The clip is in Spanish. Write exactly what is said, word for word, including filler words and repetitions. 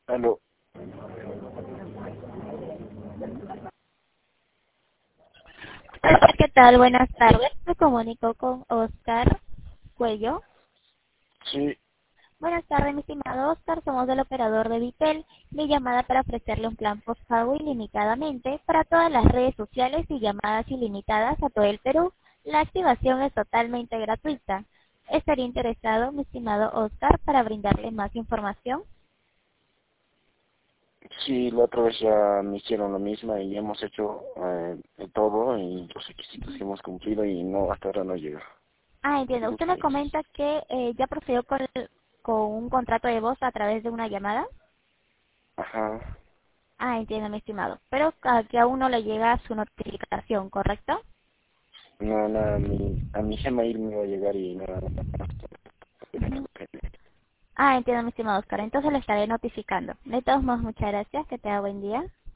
Aló. Hola, ¿qué tal? Buenas tardes. Me comunico con Oscar Cuello. Sí, Buenas tardes, mi estimado Oscar. Somos del operador de Vitel. Mi llamada para ofrecerle un plan postpago ilimitadamente para todas las redes sociales y llamadas ilimitadas a todo el Perú. La activación es totalmente gratuita. ¿Estaría interesado, mi estimado Oscar, para brindarle más información? sí, la otra vez ya me hicieron lo mismo y hemos hecho eh, de todo y los requisitos que hemos cumplido y no, hasta ahora no llega. Ah, entiendo. Usted Muchas me gracias. comenta que eh, ya procedió con, el- con un contrato de voz a través de una llamada. Ajá. Ah, entiendo, mi estimado. Pero a que aún no le llega su notificación, ¿correcto? No, nada, a mi, a mi Gmail me va a llegar y nada más. Ujú. Ah, entiendo, mi estimado Oscar. Entonces le estaré notificando. De todos modos, muchas gracias. Que tenga buen día.